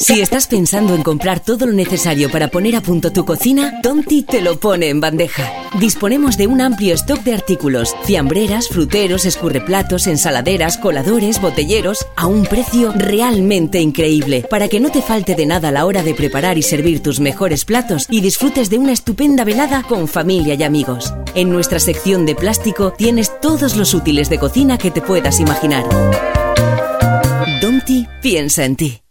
Si estás pensando en comprar todo lo necesario para poner a punto tu cocina, Donti te lo pone en bandeja. Disponemos de un amplio stock de artículos: fiambreras, fruteros, escurreplatos, ensaladeras, coladores, botelleros, a un precio realmente increíble, para que no te falte de nada a la hora de preparar y servir tus mejores platos y disfrutes de una estupenda velada con familia y amigos. En nuestra sección de plástico tienes todos los útiles de cocina que te puedas imaginar. Donti piensa en ti.